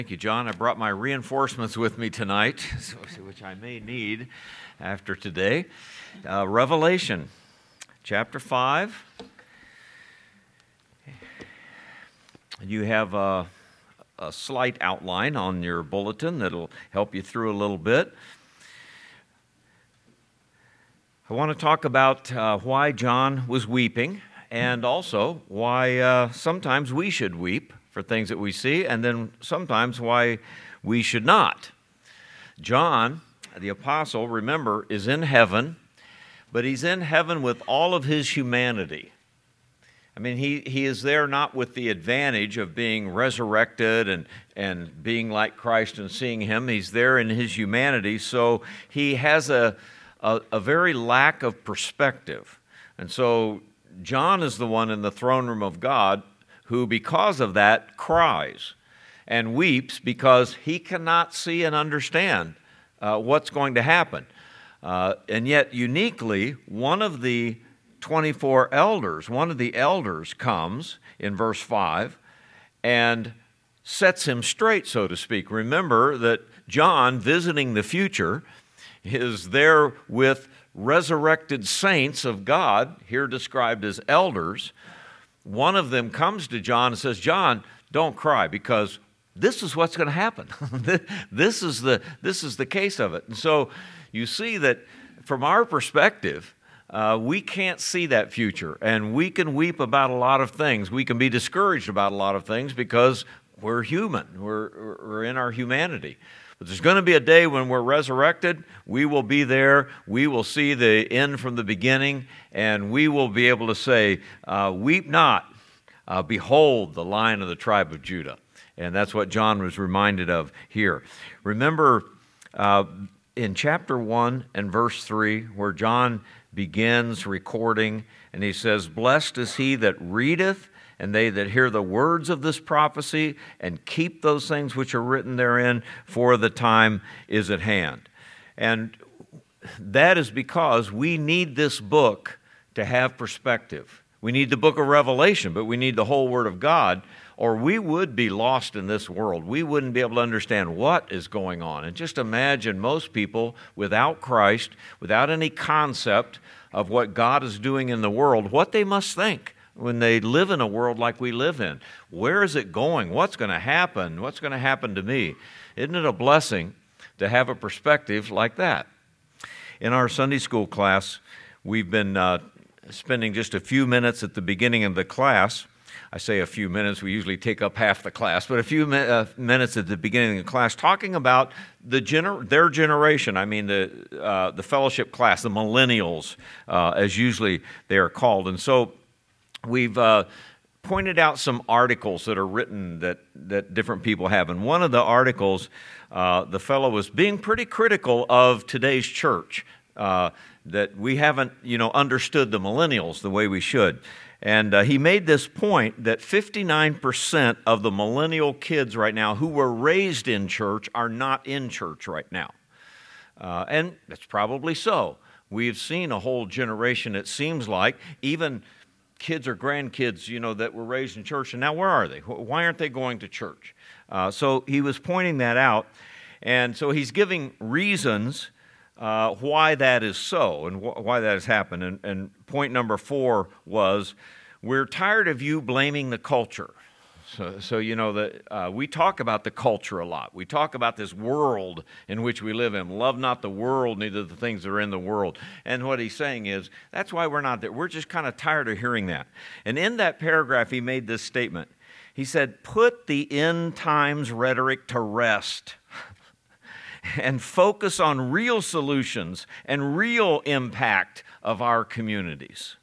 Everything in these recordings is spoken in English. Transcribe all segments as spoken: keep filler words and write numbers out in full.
Thank you, John. I brought my reinforcements with me tonight, which I may need after today. Uh, Revelation, chapter five. You have a, a slight outline on your bulletin that'll help you through a little bit. I want to talk about uh, why John was weeping, and also why uh, sometimes we should weep for things that we see, and then sometimes why we should not. John, the apostle, remember, is in heaven, but he's in heaven with all of his humanity. I mean, he, he is there not with the advantage of being resurrected and, and being like Christ and seeing him. He's there in his humanity, so he has a, a, a very lack of perspective. And so John is the one in the throne room of God who, because of that, cries and weeps because he cannot see and understand uh, what's going to happen. Uh, and yet, uniquely, one of the twenty-four elders, one of the elders comes in verse five and sets him straight, so to speak. Remember that John, visiting the future, is there with resurrected saints of God, here described as elders. One of them comes to John and says, John, don't cry, because this is what's going to happen. This is the this is the case of it. And so you see that from our perspective, uh, we can't see that future, and we can weep about a lot of things. We can be discouraged about a lot of things because we're human. We're, we're in our humanity. But there's going to be a day when we're resurrected. We will be there. We will see the end from the beginning, and we will be able to say, uh, weep not, uh, behold the Lion of the tribe of Judah. And that's what John was reminded of here. Remember uh, in chapter one and verse three, where John begins recording, and he says, blessed is he that readeth, and they that hear the words of this prophecy and keep those things which are written therein, for the time is at hand. And that is because we need this book to have perspective. We need the book of Revelation, but we need the whole Word of God, or we would be lost in this world. We wouldn't be able to understand what is going on. And just imagine most people without Christ, without any concept of what God is doing in the world, what they must think when they live in a world like we live in. Where is it going? What's going to happen? What's going to happen to me? Isn't it a blessing to have a perspective like that? In our Sunday school class, we've been uh, spending just a few minutes at the beginning of the class. I say a few minutes, we usually take up half the class, but a few mi- uh, minutes at the beginning of the class talking about the gener- their generation. I mean, the uh, the fellowship class, the millennials, uh, as usually they are called. And so we've uh, pointed out some articles that are written that, that different people have. And one of the articles, uh, the fellow was being pretty critical of today's church, uh, that we haven't, you know, understood the millennials the way we should. And uh, he made this point that fifty-nine percent of the millennial kids right now who were raised in church are not in church right now. Uh, and that's probably so. We've seen a whole generation, it seems like, even kids or grandkids, you know, that were raised in church, and now where are they? Why aren't they going to church? Uh, so he was pointing that out, and so he's giving reasons uh, why that is so and wh- why that has happened. And, and point number four was, we're tired of you blaming the culture. So, so you know, that uh, we talk about the culture a lot. We talk about this world in which we live in. Love not the world, neither the things that are in the world. And what he's saying is, that's why we're not there. We're just kind of tired of hearing that. And in that paragraph, he made this statement. He said, put the end times rhetoric to rest and focus on real solutions and real impact of our communities.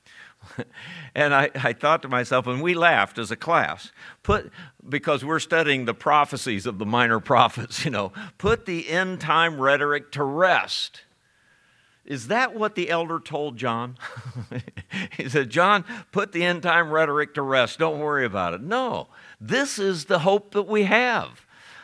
And I, I thought to myself, and we laughed as a class, put because we're studying the prophecies of the minor prophets, you know, put the end time rhetoric to rest. Is that what the elder told John? He said, John, put the end time rhetoric to rest. Don't worry about it. No, this is the hope that we have.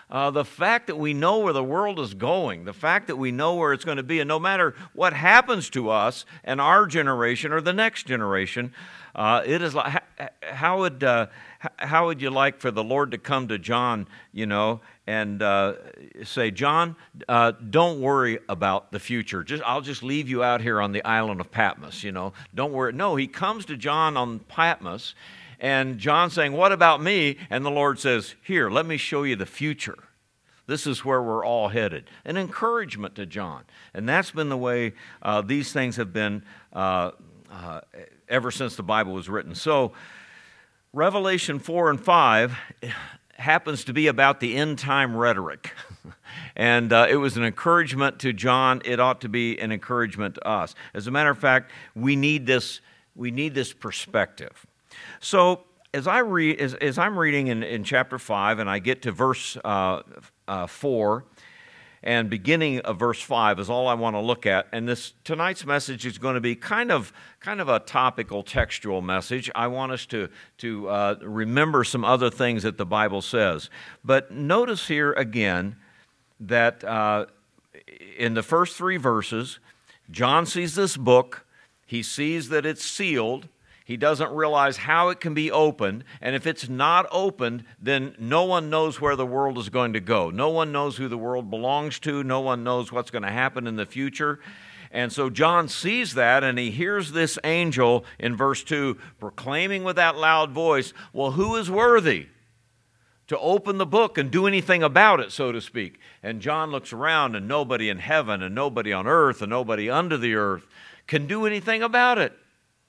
Uh, the fact that we know where the world is going, the fact that we know where it's going to be, and no matter what happens to us and our generation or the next generation, uh, it is like, how would uh, how would you like for the Lord to come to John, you know, and uh, say, John, uh, don't worry about the future. Just I'll just leave you out here on the island of Patmos, you know. Don't worry. No, he comes to John on Patmos. And John's saying, what about me? And the Lord says, here, let me show you the future. This is where we're all headed. An encouragement to John. And that's been the way uh, these things have been uh, uh, ever since the Bible was written. So Revelation four and five happens to be about the end time rhetoric. And uh, it was an encouragement to John. It ought to be an encouragement to us. As a matter of fact, we need this, we need this perspective. So as I read, as, as I'm reading in, in chapter five, and I get to verse uh, uh, four, and beginning of verse five is all I want to look at. And this tonight's message is going to be kind of kind of a topical, textual message. I want us to to uh, remember some other things that the Bible says. But notice here again that uh, in the first three verses, John sees this book. He sees that it's sealed. He doesn't realize how it can be opened, and if it's not opened, then no one knows where the world is going to go. No one knows who the world belongs to. No one knows what's going to happen in the future. And so John sees that, and he hears this angel in verse two proclaiming with that loud voice, well, who is worthy to open the book and do anything about it, so to speak? And John looks around, and nobody in heaven and nobody on earth and nobody under the earth can do anything about it.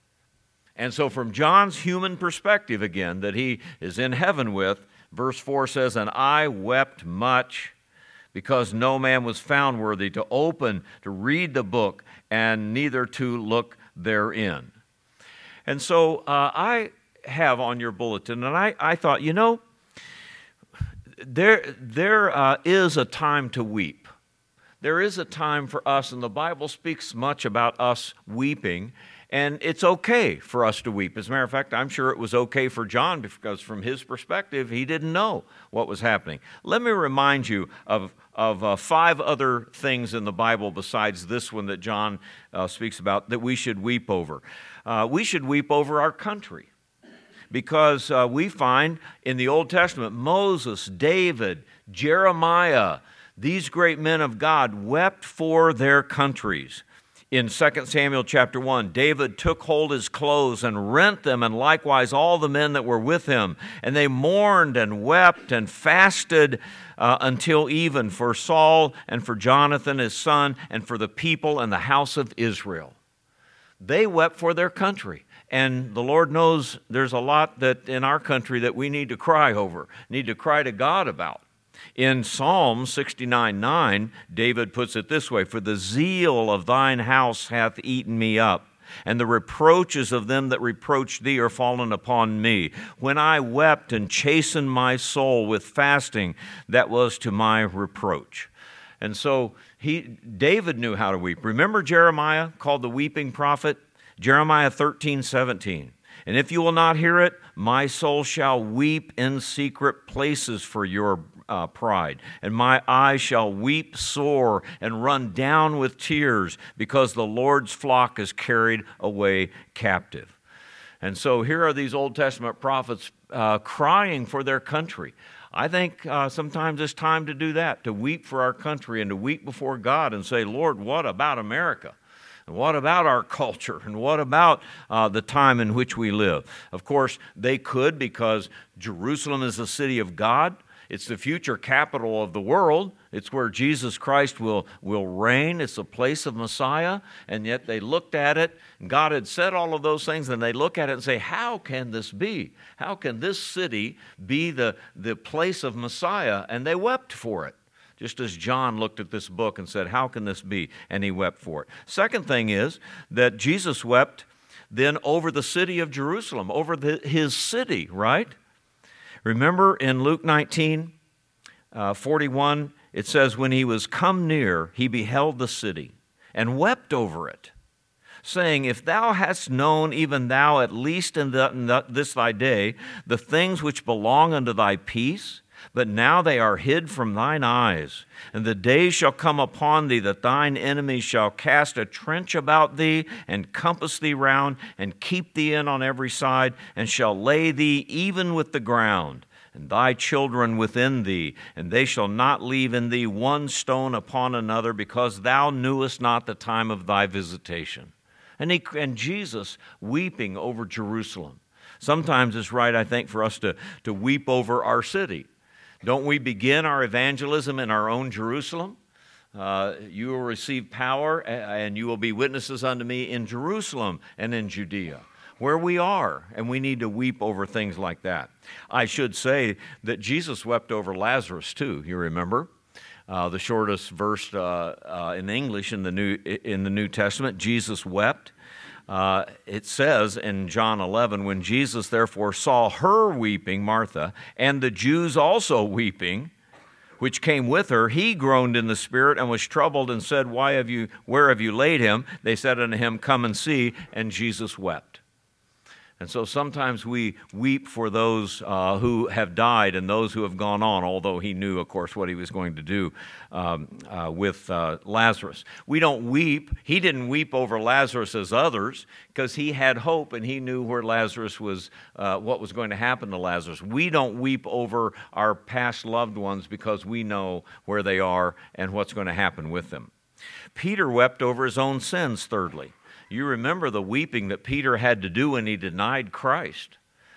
And so from John's human perspective again, that he is in heaven with, verse four says, and I wept much because no man was found worthy to open, to read the book, and neither to look therein. And so uh, I have on your bulletin, and I, I thought, you know, there, there uh, is a time to weep. There is a time for us, and the Bible speaks much about us weeping. And it's okay for us to weep. As a matter of fact, I'm sure it was okay for John because from his perspective, he didn't know what was happening. Let me remind you of, of uh, five other things in the Bible besides this one that John uh, speaks about that we should weep over. Uh, we should weep over our country because uh, we find in the Old Testament, Moses, David, Jeremiah, these great men of God wept for their countries. In Second Samuel chapter one, David took hold his clothes and rent them, and likewise all the men that were with him. And they mourned and wept and fasted uh, until even for Saul and for Jonathan his son and for the people and the house of Israel. They wept for their country. And the Lord knows there's a lot that in our country that we need to cry over, need to cry to God about. In Psalm sixty-nine nine, David puts it this way, for the zeal of thine house hath eaten me up, and the reproaches of them that reproach thee are fallen upon me. When I wept and chastened my soul with fasting, that was to my reproach. And so he, David knew how to weep. Remember Jeremiah, called the weeping prophet? Jeremiah thirteen seventeen. And if you will not hear it, my soul shall weep in secret places for your uh, pride. And my eyes shall weep sore and run down with tears because the Lord's flock is carried away captive. And so here are these Old Testament prophets uh, crying for their country. I think uh, sometimes it's time to do that, to weep for our country and to weep before God and say, Lord, what about America? And what about our culture? And what about uh, the time in which we live? Of course, they could because Jerusalem is the city of God. It's the future capital of the world. It's where Jesus Christ will, will reign. It's the place of Messiah. And yet they looked at it, and God had said all of those things, and they look at it and say, how can this be? How can this city be the, the place of Messiah? And they wept for it. Just as John looked at this book and said, how can this be? And he wept for it. Second thing is that Jesus wept then over the city of Jerusalem, over the, his city, right? Remember in Luke nineteen, uh, forty-one, it says, when he was come near, he beheld the city and wept over it, saying, if thou hadst known, even thou at least in, the, in the, this thy day, the things which belong unto thy peace, but now they are hid from thine eyes. And the day shall come upon thee that thine enemies shall cast a trench about thee, and compass thee round, and keep thee in on every side, and shall lay thee even with the ground, and thy children within thee, and they shall not leave in thee one stone upon another, because thou knewest not the time of thy visitation. And, he, and Jesus weeping over Jerusalem. Sometimes it's right, I think, for us to, to weep over our city. Don't we begin our evangelism in our own Jerusalem? Uh, you will receive power, and you will be witnesses unto me in Jerusalem and in Judea, where we are, and we need to weep over things like that. I should say that Jesus wept over Lazarus too, you remember? Uh, the shortest verse uh, uh, in English in the New in the New Testament, Jesus wept. Uh, it says in John eleven, when Jesus therefore saw her weeping, Martha, and the Jews also weeping, which came with her, he groaned in the spirit and was troubled and said, Why have you, where have you laid him? They said unto him, Come and see. And Jesus wept. And so sometimes we weep for those uh, who have died and those who have gone on, although he knew, of course, what he was going to do um, uh, with uh, Lazarus. We don't weep. He didn't weep over Lazarus as others because he had hope and he knew where Lazarus was, uh, what was going to happen to Lazarus. We don't weep over our past loved ones because we know where they are and what's going to happen with them. Peter wept over his own sins, thirdly. You remember the weeping that Peter had to do when he denied Christ.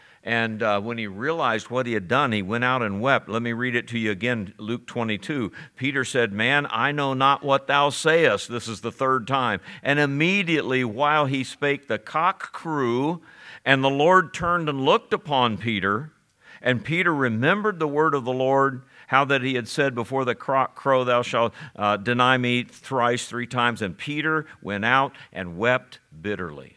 And uh, when he realized what he had done, he went out and wept. Let me read it to you again, Luke twenty-two. Peter said, Man, I know not what thou sayest. This is the third time. And immediately while he spake, the cock crew, and the Lord turned and looked upon Peter. And Peter remembered the word of the Lord, how that he had said, Before the cock crow thou shalt uh, deny me thrice, three times. And Peter went out and wept bitterly.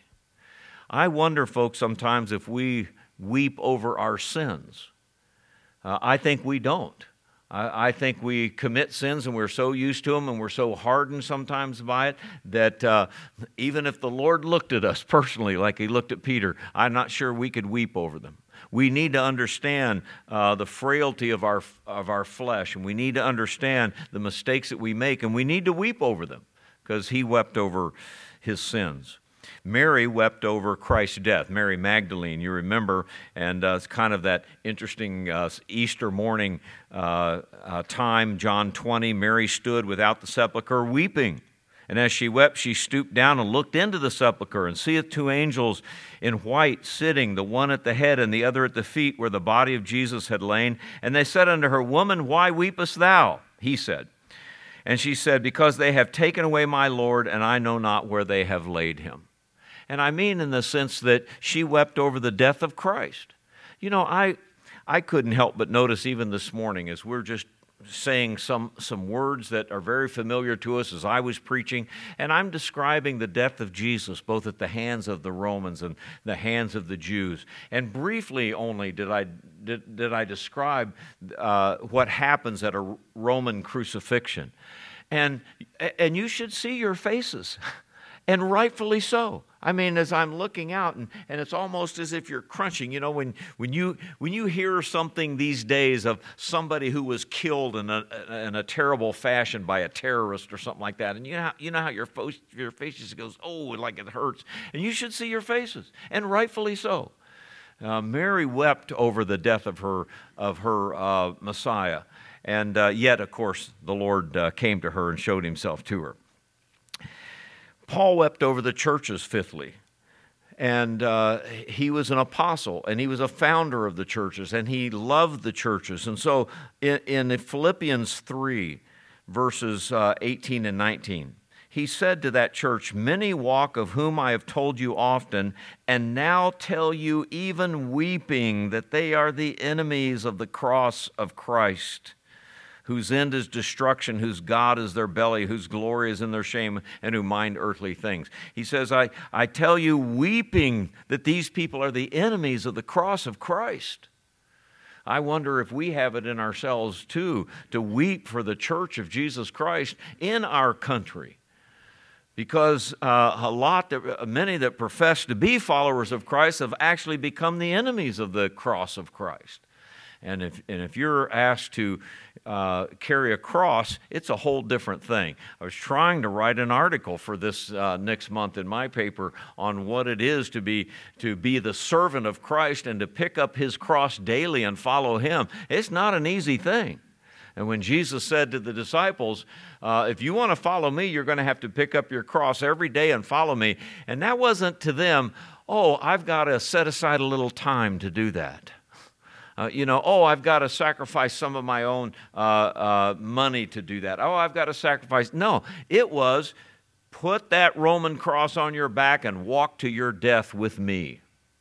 I wonder, folks, sometimes if we weep over our sins. Uh, I think we don't. I, I think we commit sins and we're so used to them and we're so hardened sometimes by it that uh, even if the Lord looked at us personally like he looked at Peter, I'm not sure we could weep over them. We need to understand uh, the frailty of our of our flesh, and we need to understand the mistakes that we make, and we need to weep over them because he wept over his sins. Mary wept over Christ's death. Mary Magdalene, you remember, and uh, it's kind of that interesting uh, Easter morning uh, uh, time, John twenty. Mary stood without the sepulchre weeping. And as she wept, she stooped down and looked into the sepulchre, and seeth two angels in white sitting, the one at the head and the other at the feet, where the body of Jesus had lain. And they said unto her, Woman, why weepest thou? He said. And she said, Because they have taken away my Lord, and I know not where they have laid him. And I mean in the sense that she wept over the death of Christ. You know, I I couldn't help but notice even this morning as we're just saying some, some words that are very familiar to us as I was preaching, and I'm describing the death of Jesus both at the hands of the Romans and the hands of the Jews. And briefly only did I did, did I describe uh, what happens at a Roman crucifixion. And and you should see your faces, and rightfully so. I mean, as I'm looking out, and, and it's almost as if you're crunching. You know, when, when you when you hear something these days of somebody who was killed in a in a terrible fashion by a terrorist or something like that, and you know how, you know how your face, your face just goes, oh, like it hurts. And you should see your faces, and rightfully so. Uh, Mary wept over the death of her of her uh, Messiah, and uh, yet, of course, the Lord uh, came to her and showed himself to her. Paul wept over the churches, fifthly, and uh, he was an apostle, and he was a founder of the churches, and he loved the churches. And so in, in Philippians three, verses uh, eighteen and nineteen, he said to that church, Many walk, of whom I have told you often, and now tell you even weeping, that they are the enemies of the cross of Christ, whose end is destruction, whose God is their belly, whose glory is in their shame, and who mind earthly things. He says, I, I tell you, weeping, that these people are the enemies of the cross of Christ. I wonder if we have it in ourselves, too, to weep for the church of Jesus Christ in our country. Because uh, a lot, that, many that profess to be followers of Christ have actually become the enemies of the cross of Christ. And if, and if you're asked to uh, carry a cross, it's a whole different thing. I was trying to write an article for this uh, next month in my paper on what it is to be, to be the servant of Christ and to pick up his cross daily and follow him. It's not an easy thing. And when Jesus said to the disciples, uh, if you want to follow me, you're going to have to pick up your cross every day and follow me. And that wasn't to them, oh, I've got to set aside a little time to do that. Uh, you know, oh, I've got to sacrifice some of my own uh, uh, money to do that. Oh, I've got to sacrifice. No, it was put that Roman cross on your back and walk to your death with me.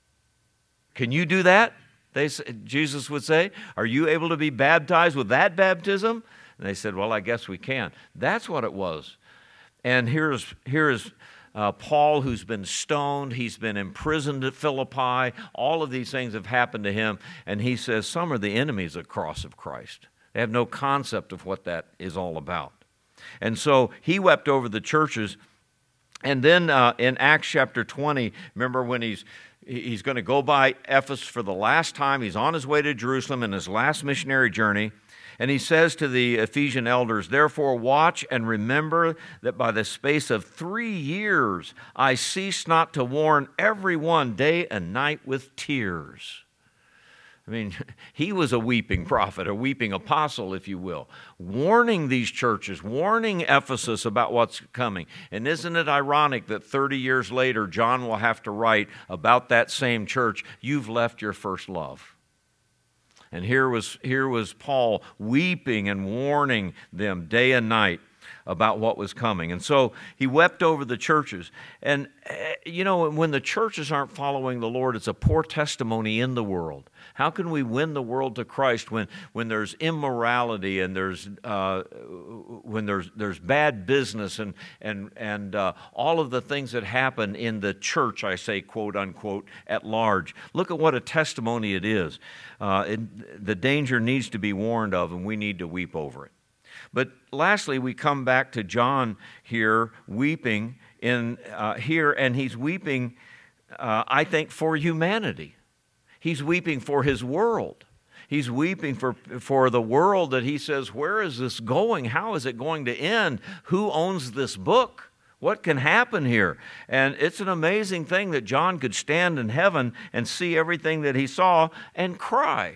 Can you do that? They, Jesus would say, are you able to be baptized with that baptism? And they said, well, I guess we can. That's what it was. And here's, here's uh, Paul, who's been stoned. He's been imprisoned at Philippi. All of these things have happened to him. And he says, some are the enemies of the cross of Christ. They have no concept of what that is all about. And so he wept over the churches. And then uh, in Acts chapter twenty, remember when he's He's going to go by Ephesus for the last time. He's on his way to Jerusalem in his last missionary journey. And he says to the Ephesian elders, therefore watch and remember that by the space of three years I cease not to warn everyone day and night with tears. I mean, he was a weeping prophet, a weeping apostle, if you will, warning these churches, warning Ephesus about what's coming. And isn't it ironic that thirty years later, John will have to write about that same church, you've left your first love. And here was, here was Paul weeping and warning them day and night about what was coming. And so he wept over the churches. And, you know, when the churches aren't following the Lord, it's a poor testimony in the world. How can we win the world to Christ when, when there's immorality and there's uh, when there's there's bad business and and and uh, all of the things that happen in the church? I say, quote unquote, at large. Look at what a testimony it is. Uh, it, the danger needs to be warned of, and we need to weep over it. But lastly, we come back to John here weeping in uh, here, and he's weeping, uh, I think, for humanity. He's weeping for his world. He's weeping for, for the world that he says, where is this going? How is it going to end? Who owns this book? What can happen here? And it's an amazing thing that John could stand in heaven and see everything that he saw and cry.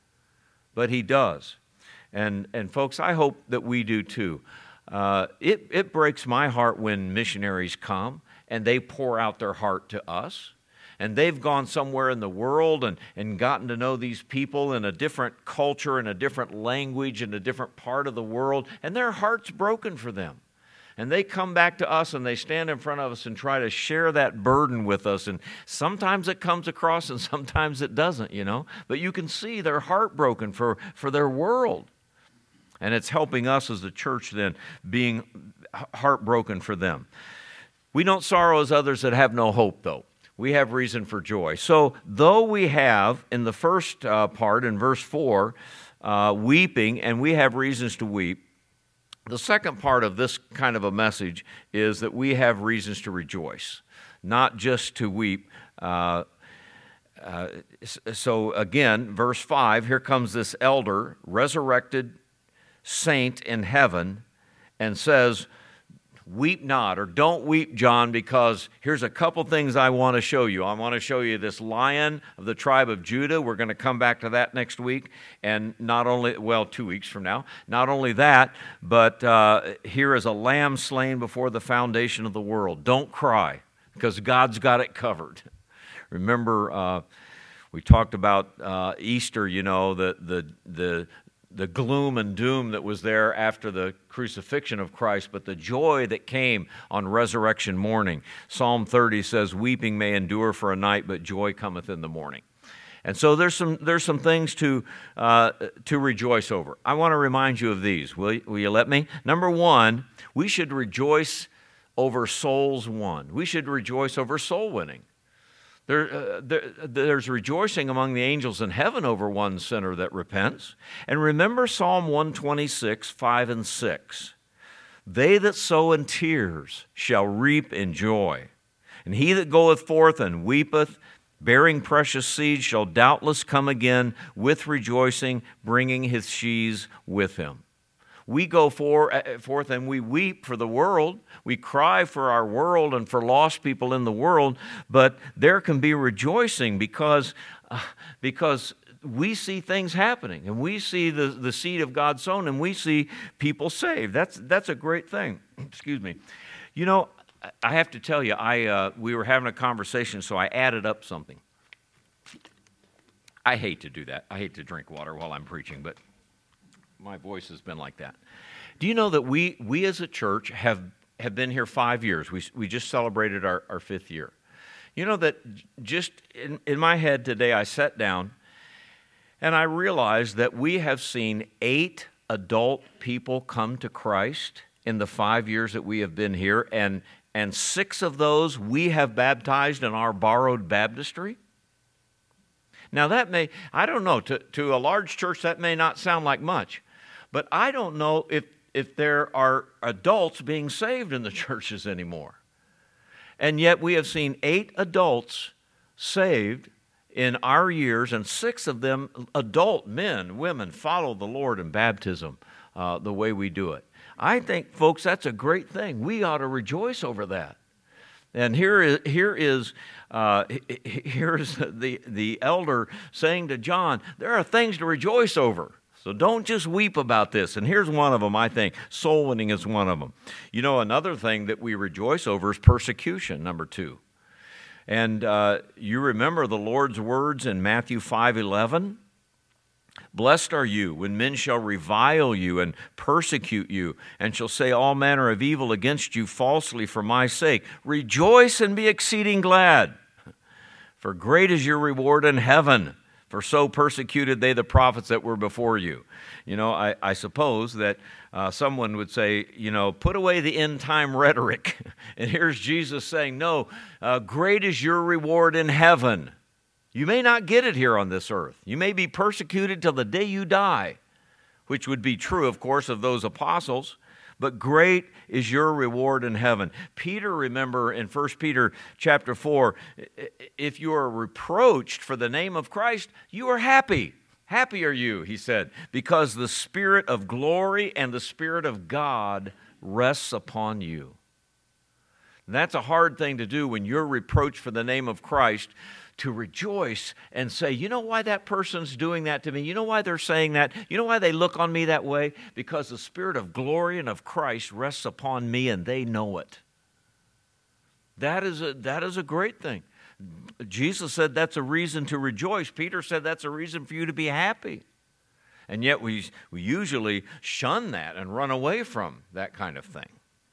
But he does. And, and folks, I hope that we do too. Uh, it, it breaks my heart when missionaries come and they pour out their heart to us. And they've gone somewhere in the world and, and gotten to know these people in a different culture, in a different language, in a different part of the world, and their heart's broken for them. And they come back to us and they stand in front of us and try to share that burden with us. And sometimes it comes across and sometimes it doesn't, you know. But you can see they're heartbroken for, for their world. And it's helping us as the church then, being heartbroken for them. We don't sorrow as others that have no hope, though. We have reason for joy. So though we have, in the first uh, part, in verse four, uh, weeping, and we have reasons to weep, the second part of this kind of a message is that we have reasons to rejoice, not just to weep. Uh, uh, so again, verse five, here comes this elder, resurrected saint in heaven, and says, weep not, or don't weep, John, because here's a couple things I want to show you. I want to show you this lion of the tribe of Judah. We're going to come back to that next week. And not only, well, two weeks from now, not only that, but uh, here is a lamb slain before the foundation of the world. Don't cry, because God's got it covered. Remember, uh, we talked about uh, Easter, you know, the the the the gloom and doom that was there after the crucifixion of Christ, but the joy that came on resurrection morning. Psalm thirty says, weeping may endure for a night, but joy cometh in the morning. And so there's some there's some things to uh, to rejoice over. I want to remind you of these. Will you, will you let me? Number one, we should rejoice over souls won. We should rejoice over soul winning. There, uh, there, there's rejoicing among the angels in heaven over one sinner that repents. And remember Psalm one twenty-six, five and six. They that sow in tears shall reap in joy. And he that goeth forth and weepeth, bearing precious seed, shall doubtless come again with rejoicing, bringing his sheaves with him. We go for, forth and we weep for the world. We cry for our world and for lost people in the world, but there can be rejoicing because, uh, because we see things happening, and we see the, the seed of God sown, and we see people saved. That's, that's a great thing. Excuse me. You know, I have to tell you, I uh, we were having a conversation, so I added up something. I hate to do that. I hate to drink water while I'm preaching, but my voice has been like that. Do you know that we we as a church have, have been here five years? We, we just celebrated our, our fifth year. You know that just in, in my head today, I sat down and I realized that we have seen eight adult people come to Christ in the five years that we have been here, and, and six of those we have baptized in our borrowed baptistry. Now that may, I don't know, to, to a large church that may not sound like much, but I don't know if, if there are adults being saved in the churches anymore. And yet we have seen eight adults saved in our years, and six of them, adult men, women, follow the Lord in baptism uh, the way we do it. I think, folks, that's a great thing. We ought to rejoice over that. And here is here is uh, here's the the elder saying to John, there are things to rejoice over. So don't just weep about this. And here's one of them, I think. Soul winning is one of them. You know, another thing that we rejoice over is persecution, number two. And uh, you remember the Lord's words in Matthew five eleven? Blessed are you when men shall revile you and persecute you, and shall say all manner of evil against you falsely for my sake. Rejoice and be exceeding glad, for great is your reward in heaven. For so persecuted they the prophets that were before you. You know, I, I suppose that uh, someone would say, you know, put away the end time rhetoric. And here's Jesus saying, no, uh, great is your reward in heaven. You may not get it here on this earth. You may be persecuted till the day you die, which would be true, of course, of those apostles. But great is your reward in heaven. Peter, remember in First Peter chapter four, if you are reproached for the name of Christ, you are happy. Happy are you, he said, because the Spirit of glory and the Spirit of God rests upon you. And that's a hard thing to do when you're reproached for the name of Christ, to rejoice and say, you know why that person's doing that to me? You know why they're saying that? You know why they look on me that way? Because the Spirit of glory and of Christ rests upon me, and they know it. That is a, that is a great thing. Jesus said that's a reason to rejoice. Peter said that's a reason for you to be happy. And yet we, we usually shun that and run away from that kind of thing.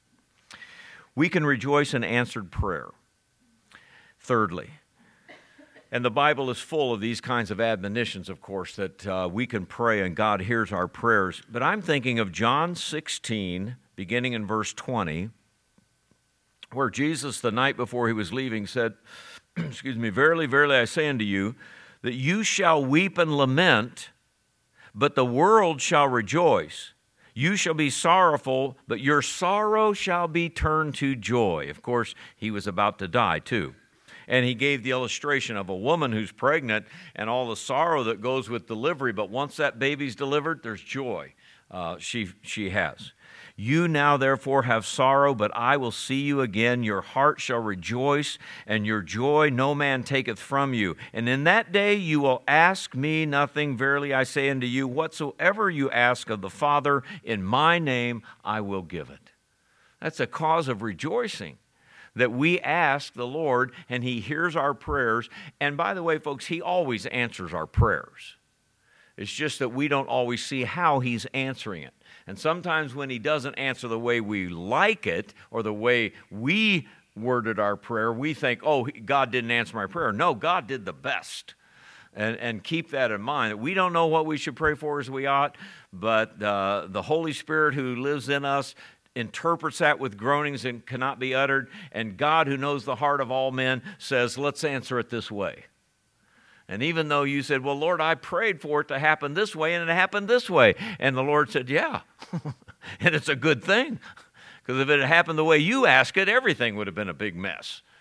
We can rejoice in answered prayer. Thirdly, and the Bible is full of these kinds of admonitions, of course, that uh, we can pray and God hears our prayers. But I'm thinking of John sixteen, beginning in verse twenty, where Jesus, the night before he was leaving, said, excuse me, verily, verily, I say unto you, that you shall weep and lament, but the world shall rejoice. You shall be sorrowful, but your sorrow shall be turned to joy. Of course, he was about to die, too. And he gave the illustration of a woman who's pregnant and all the sorrow that goes with delivery, but once that baby's delivered, there's joy uh, she, she has. You now therefore have sorrow, but I will see you again. Your heart shall rejoice, and your joy no man taketh from you. And in that day you will ask me nothing. Verily I say unto you, whatsoever you ask of the Father in my name, I will give it. That's a cause of rejoicing, that we ask the Lord and he hears our prayers. And by the way, folks, he always answers our prayers. It's just that we don't always see how he's answering it. And sometimes when he doesn't answer the way we like it or the way we worded our prayer, we think, oh, God didn't answer my prayer. No, God did the best. And, and keep that in mind. We don't know what we should pray for as we ought, but uh, the Holy Spirit who lives in us interprets that with groanings and cannot be uttered, and God, who knows the heart of all men, says, let's answer it this way. And even though you said, well, Lord, I prayed for it to happen this way, and it happened this way, and the Lord said, yeah, and it's a good thing, because if it had happened the way you asked it, everything would have been a big mess.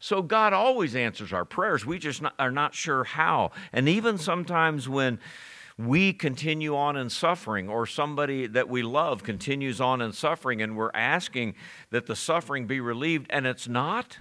So God always answers our prayers. We just not, are not sure how. And even sometimes when we continue on in suffering, or somebody that we love continues on in suffering, and we're asking that the suffering be relieved, and it's not,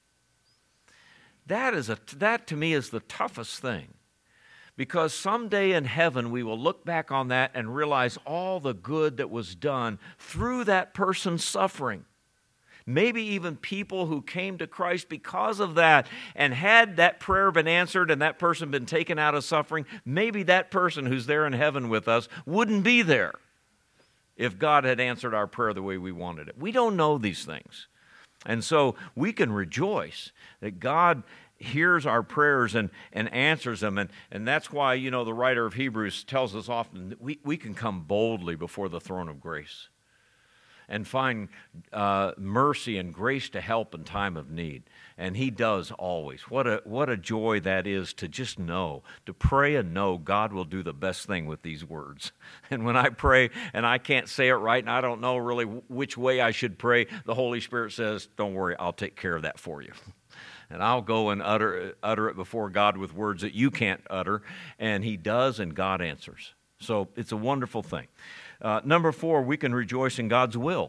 that is a that to me is the toughest thing. Because someday in heaven we will look back on that and realize all the good that was done through that person's suffering. Maybe even people who came to Christ because of that, and had that prayer been answered and that person been taken out of suffering, maybe that person who's there in heaven with us wouldn't be there if God had answered our prayer the way we wanted it. We don't know these things. And so we can rejoice that God hears our prayers and, and answers them. And, and that's why, you know, the writer of Hebrews tells us often that we, we can come boldly before the throne of grace and find uh, mercy and grace to help in time of need. And He does always. What a what a joy that is to just know, to pray and know God will do the best thing with these words. And when I pray and I can't say it right and I don't know really which way I should pray, the Holy Spirit says, don't worry, I'll take care of that for you. And I'll go and utter, utter it before God with words that you can't utter. And He does, and God answers. So it's a wonderful thing. Uh, number four, we can rejoice in God's will.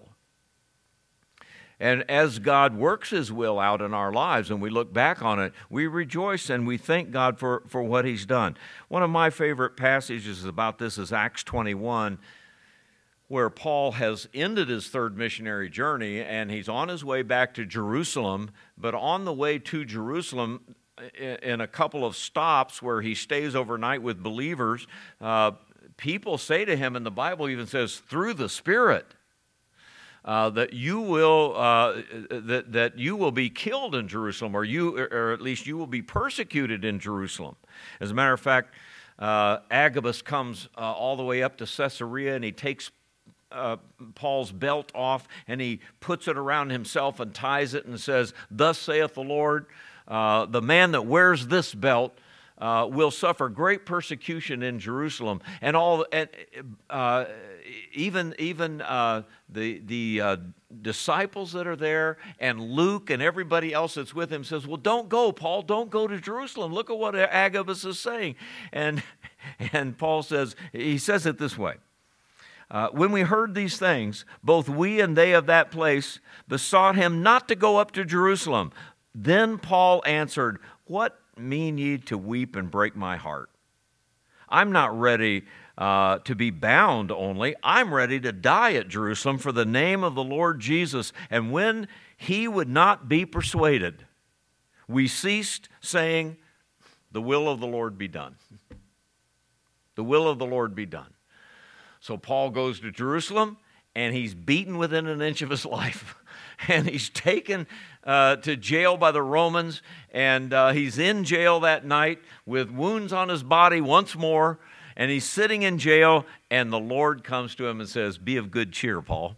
And as God works His will out in our lives and we look back on it, we rejoice and we thank God for, for what He's done. One of my favorite passages about this is Acts twenty-one, where Paul has ended his third missionary journey and he's on his way back to Jerusalem. But on the way to Jerusalem, in a couple of stops where he stays overnight with believers, uh, people say to him, and the Bible even says, through the Spirit, uh, that you will uh, that that you will be killed in Jerusalem, or you, or at least you will be persecuted in Jerusalem. As a matter of fact, uh, Agabus comes uh, all the way up to Caesarea, and he takes uh, Paul's belt off, and he puts it around himself and ties it, and says, "Thus saith the Lord, uh, the man that wears this belt Uh, will suffer great persecution in Jerusalem." And all, and uh, even even uh, the the uh, disciples that are there, and Luke and everybody else that's with him says, "Well, don't go, Paul. Don't go to Jerusalem. Look at what Agabus is saying." And and Paul says, he says it this way: Uh, when we heard these things, both we and they of that place besought him not to go up to Jerusalem. Then Paul answered, "What mean ye to weep and break my heart? I'm not ready uh, to be bound only. I'm ready to die at Jerusalem for the name of the Lord Jesus." And when he would not be persuaded, we ceased, saying, "The will of the Lord be done." The will of the Lord be done. So Paul goes to Jerusalem, and he's beaten within an inch of his life. And he's taken uh, to jail by the Romans, and uh, he's in jail that night with wounds on his body once more, and he's sitting in jail, and the Lord comes to him and says, "Be of good cheer, Paul,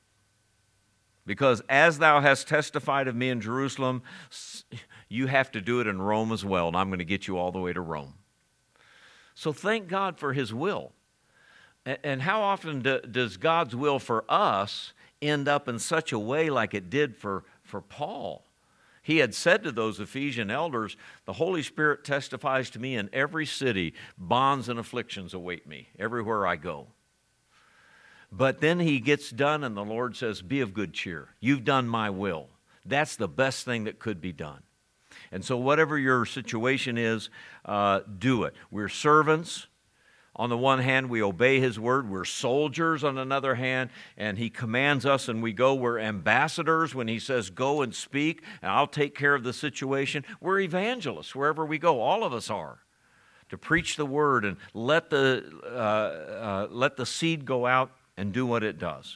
because as thou hast testified of me in Jerusalem, you have to do it in Rome as well, and I'm going to get you all the way to Rome." So thank God for His will. And how often do, does God's will for us end up in such a way like it did for, for Paul? He had said to those Ephesian elders, "The Holy Spirit testifies to me in every city, bonds and afflictions await me everywhere I go." But then he gets done and the Lord says, "Be of good cheer. You've done my will." That's the best thing that could be done. And so whatever your situation is, uh, do it. We're servants. On the one hand, we obey His word. We're soldiers on another hand, and He commands us and we go. We're ambassadors when He says, "Go and speak, and I'll take care of the situation." We're evangelists wherever we go. All of us are. To preach the word and let the, uh, uh, let the seed go out and do what it does.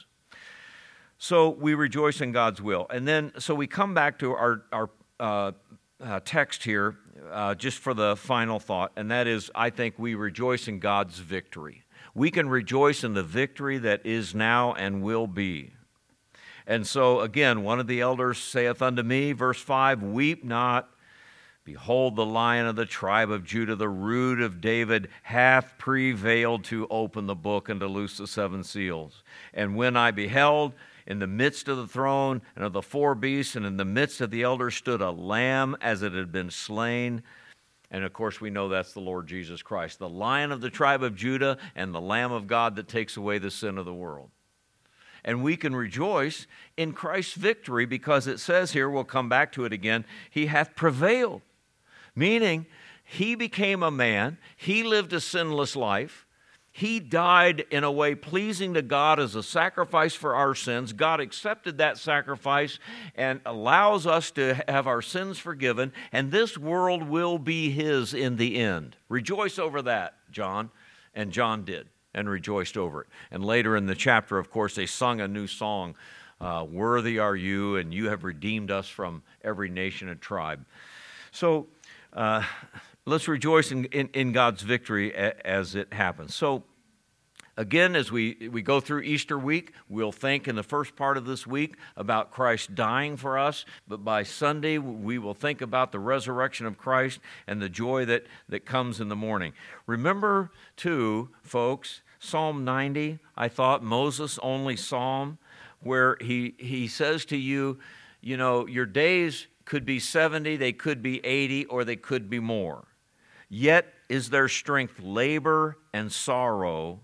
So we rejoice in God's will. And then, so we come back to our, our uh, uh, text here, Uh, just for the final thought, and that is, I think we rejoice in God's victory. We can rejoice in the victory that is now and will be. And so, again, one of the elders saith unto me, verse five, "Weep not, Behold, the Lion of the tribe of Judah, the Root of David, hath prevailed to open the book and to loose the seven seals. And when I beheld, in the midst of the throne and of the four beasts and in the midst of the elders stood a lamb as it had been slain. And of course we know that's the Lord Jesus Christ, the Lion of the tribe of Judah and the Lamb of God that takes away the sin of the world. And we can rejoice in Christ's victory because it says here, we'll come back to it again, he hath prevailed. Meaning, he became a man, he lived a sinless life, he died in a way pleasing to God as a sacrifice for our sins. God accepted that sacrifice and allows us to have our sins forgiven, and this world will be his in the end. Rejoice over that, John. And John did, and rejoiced over it. And later in the chapter, of course, they sung a new song, uh, Worthy are you, and you have redeemed us from every nation and tribe. So, Uh, let's rejoice in, in, in God's victory a, as it happens. So, again, as we, we go through Easter week, we'll think in the first part of this week about Christ dying for us, but by Sunday we will think about the resurrection of Christ and the joy that, that comes in the morning. Remember, too, folks, Psalm ninety, I thought, Moses' only psalm, where he, he says to you, you know, your days could be seventy, they could be eighty, or they could be more. Yet is their strength labor and sorrow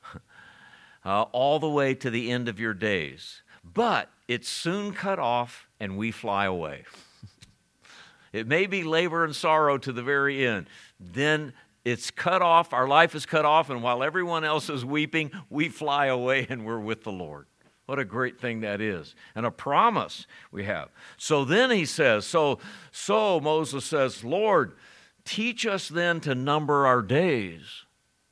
uh, all the way to the end of your days. But it's soon cut off and we fly away. It may be labor and sorrow to the very end. Then it's cut off, our life is cut off, and while everyone else is weeping, we fly away and we're with the Lord. What a great thing that is, and a promise we have. So then he says, so, so Moses says, Lord, teach us then to number our days.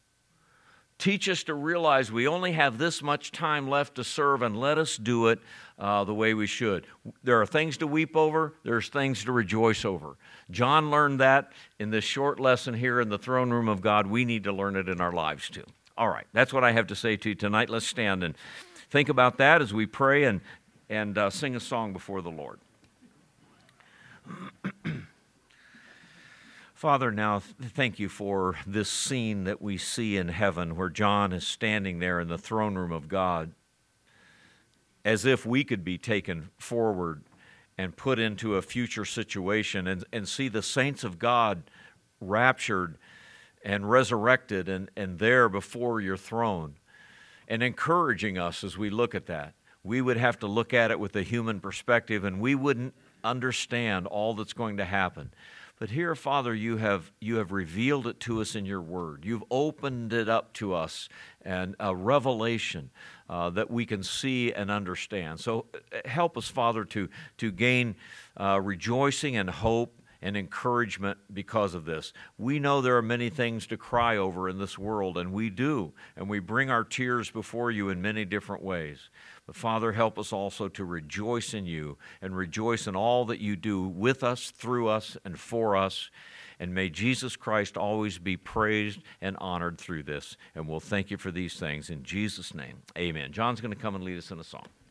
Teach us to realize we only have this much time left to serve, and let us do it uh, the way we should. There are things to weep over. There's things to rejoice over. John learned that in this short lesson here in the throne room of God. We need to learn it in our lives too. All right, that's what I have to say to you tonight. Let's stand and think about that as we pray and, and uh, sing a song before the Lord. Father, now th- thank you for this scene that we see in heaven where John is standing there in the throne room of God as if we could be taken forward and put into a future situation and, and see the saints of God raptured and resurrected and, and there before your throne. And encouraging us as we look at that. We would have to look at it with a human perspective, and we wouldn't understand all that's going to happen. But here, Father, you have you have revealed it to us in your word. You've opened it up to us, and a revelation uh, that we can see and understand. So help us, Father, to, to gain uh, rejoicing and hope and encouragement because of this. We know there are many things to cry over in this world, and we do, and we bring our tears before you in many different ways. But Father, help us also to rejoice in you and rejoice in all that you do with us, through us, and for us. And may Jesus Christ always be praised and honored through this. And we'll thank you for these things in Jesus' name. Amen. John's going to come and lead us in a song.